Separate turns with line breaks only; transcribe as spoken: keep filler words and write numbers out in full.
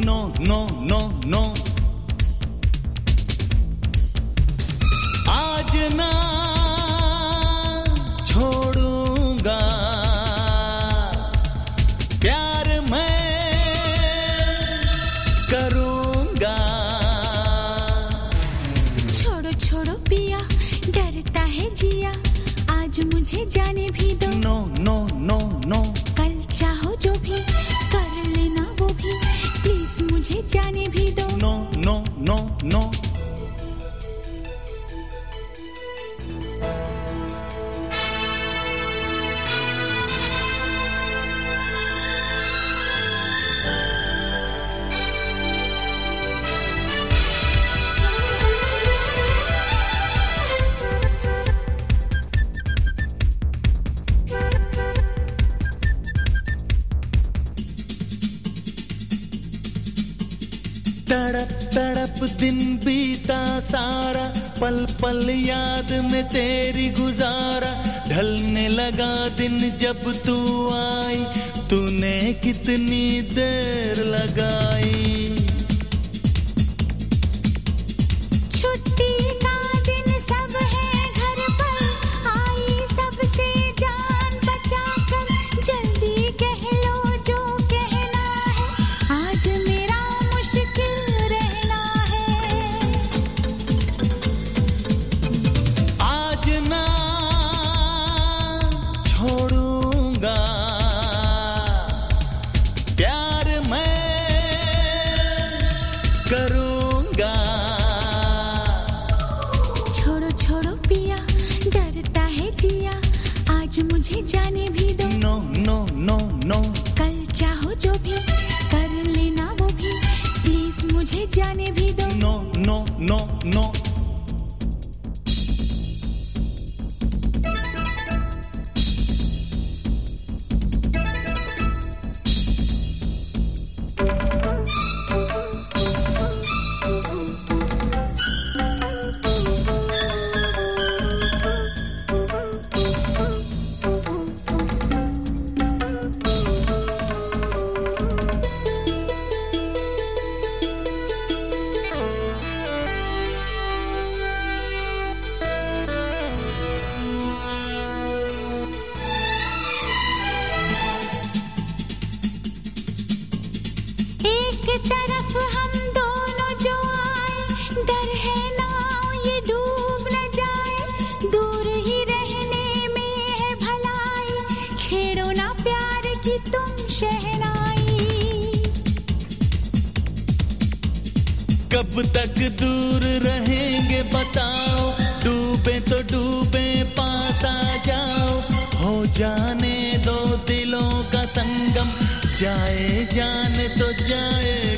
no no no no आज ना छोड़ूंगा प्यार मैं करूंगा
छोड़ो छोड़ो पिया डरता है जिया आज मुझे जाने भी दो
no no no no
कल चाहो जो भी कर लेना वो भी प्लीज मुझे जाने भी दो
no no no no तड़प तड़प दिन बीता सारा पल पल याद में तेरी गुजारा ढलने लगा दिन जब तू आई तूने कितनी देर लगाई
छुट्टी का दिन सब है घर पर आई सबसे जान बचाकर जल्दी कह लो जो कहना है आज मेरा मुश्किल रहना है
आज ना छोड़ूंगा प्यार मैं करूंगा
छोड़ो छोड़ो पिया डरता है जिया आज मुझे जाने भी दो
no no no no
कल चाहो जो भी कर लेना वो भी प्लीज मुझे जाने भी दो
no no no no
एक तरफ हम दोनों जो आए डर है ना ये डूब न जाए दूर ही रहने में है भलाई छेड़ो ना प्यार की तुम शहनाई
कब तक दूर रहेंगे बताओ डूबे तो डूबे पास आ जाओ हो जाने दो दिलों का संगम जाए जान तो जाए